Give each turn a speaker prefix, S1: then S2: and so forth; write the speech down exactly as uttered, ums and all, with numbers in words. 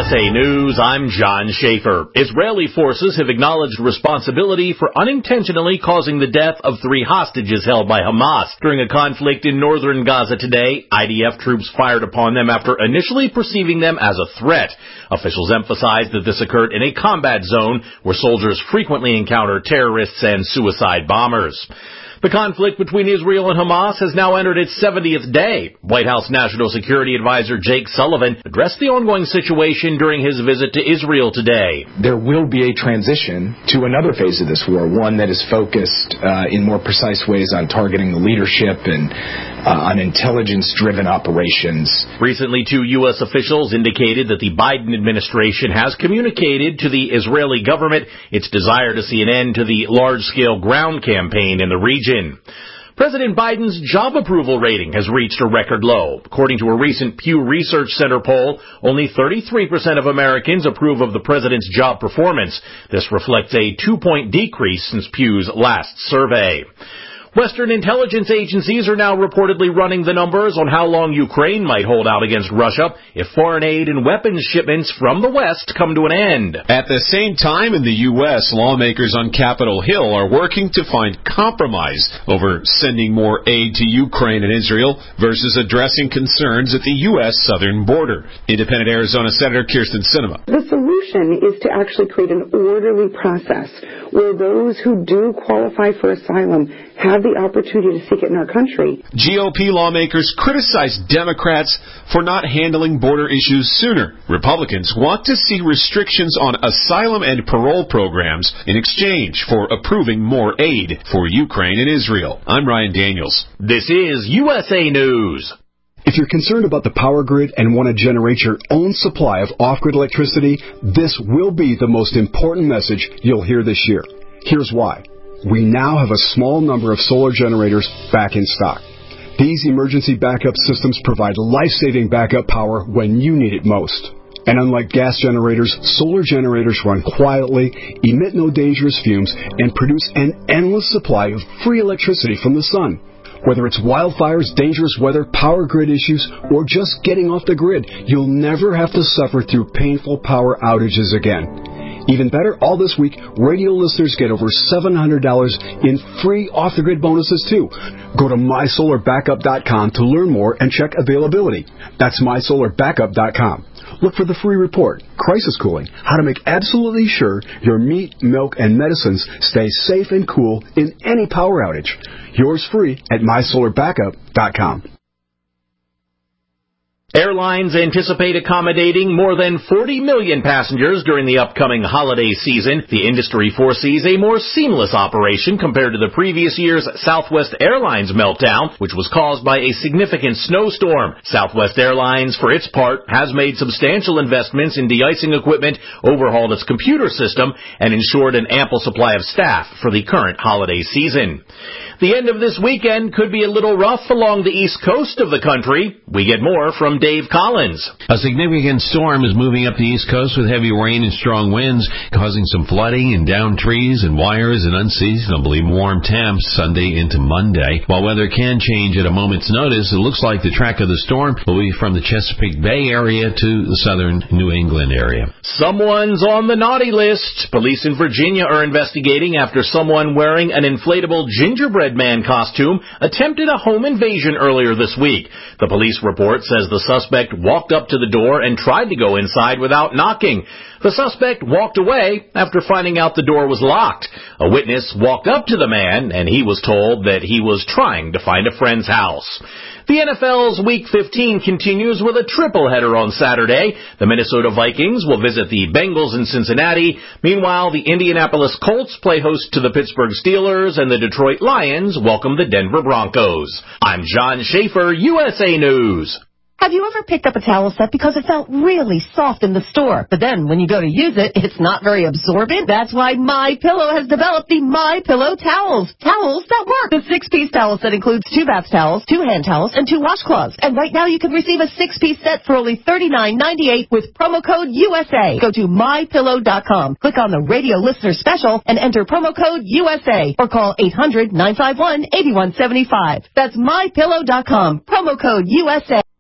S1: S A News, I'm John Schaefer. Israeli forces have acknowledged responsibility for unintentionally causing the death of three hostages held by Hamas. During a conflict in northern Gaza today, I D F troops fired upon them after initially perceiving them as a threat. Officials emphasized that this occurred in a combat zone where soldiers frequently encounter terrorists and suicide bombers. The conflict between Israel and Hamas has now entered its seventieth day. White House National Security Advisor Jake Sullivan addressed the ongoing situation during his visit to Israel today.
S2: There will be a transition to another phase of this war, one that is focused uh, in more precise ways on targeting the leadership and uh, on intelligence-driven operations.
S1: Recently, two U S officials indicated that the Biden administration has communicated to the Israeli government its desire to see an end to the large-scale ground campaign in the region. President Biden's job approval rating has reached a record low. According to a recent Pew Research Center poll, only thirty-three percent of Americans approve of the president's job performance. This reflects a two-point decrease since Pew's last survey. Western intelligence agencies are now reportedly running the numbers on how long Ukraine might hold out against Russia if foreign aid and weapons shipments from the West come to an end.
S3: At the same time, in the U S, lawmakers on Capitol Hill are working to find compromise over sending more aid to Ukraine and Israel versus addressing concerns at the U S southern border. Independent Arizona Senator Kyrsten Sinema.
S4: The solution is to actually create an orderly process where those who do qualify for asylum have the opportunity to seek it in our country.
S3: G O P lawmakers criticize Democrats for not handling border issues sooner. Republicans want to see restrictions on asylum and parole programs in exchange for approving more aid for Ukraine and Israel. I'm Ryan Daniels.
S1: This is U S A News.
S5: If you're concerned about the power grid and want to generate your own supply of off-grid electricity, this will be the most important message you'll hear this year. Here's why. We now have a small number of solar generators back in stock. These emergency backup systems provide life-saving backup power when you need it most. And unlike gas generators, solar generators run quietly, emit no dangerous fumes, and produce an endless supply of free electricity from the sun. Whether it's wildfires, dangerous weather, power grid issues, or just getting off the grid, you'll never have to suffer through painful power outages again. Even better, all this week, radio listeners get over seven hundred dollars in free off-the-grid bonuses, too. Go to my solar backup dot com to learn more and check availability. That's my solar backup dot com. Look for the free report, Crisis Cooling, how to make absolutely sure your meat, milk, and medicines stay safe and cool in any power outage. Yours free at my solar backup dot com.
S1: Airlines anticipate accommodating more than forty million passengers during the upcoming holiday season. The industry foresees a more seamless operation compared to the previous year's Southwest Airlines meltdown, which was caused by a significant snowstorm. Southwest Airlines, for its part, has made substantial investments in de-icing equipment, overhauled its computer system, and ensured an ample supply of staff for the current holiday season. The end of this weekend could be a little rough along the east coast of the country. We get more from Dave Collins.
S6: A significant storm is moving up the east coast with heavy rain and strong winds, causing some flooding and downed trees and wires and unseasonably warm temps Sunday into Monday. While weather can change at a moment's notice, it looks like the track of the storm will be from the Chesapeake Bay area to the southern New England area.
S1: Someone's on the naughty list. Police in Virginia are investigating after someone wearing an inflatable gingerbread man costume attempted a home invasion earlier this week. The police report says the suspect walked up to the door and tried to go inside without knocking. The suspect walked away after finding out the door was locked. A witness walked up to the man, and he was told that he was trying to find a friend's house. The N F L's Week fifteen continues with a triple header on Saturday. The Minnesota Vikings will visit the Bengals in Cincinnati. Meanwhile, the Indianapolis Colts play host to the Pittsburgh Steelers, and the Detroit Lions welcome the Denver Broncos. I'm John Schaefer, U S A News.
S7: Have you ever picked up a towel set because it felt really soft in the store, but then when you go to use it, it's not very absorbent? That's why MyPillow has developed the MyPillow towels. Towels that work. The six-piece towel set includes two bath towels, two hand towels, and two washcloths. And right now you can receive a six-piece set for only thirty-nine ninety-eight with promo code U S A. Go to my pillow dot com, click on the radio listener special, and enter promo code U S A, or call eight hundred nine five one eight one seven five. That's my pillow dot com, promo code U S A.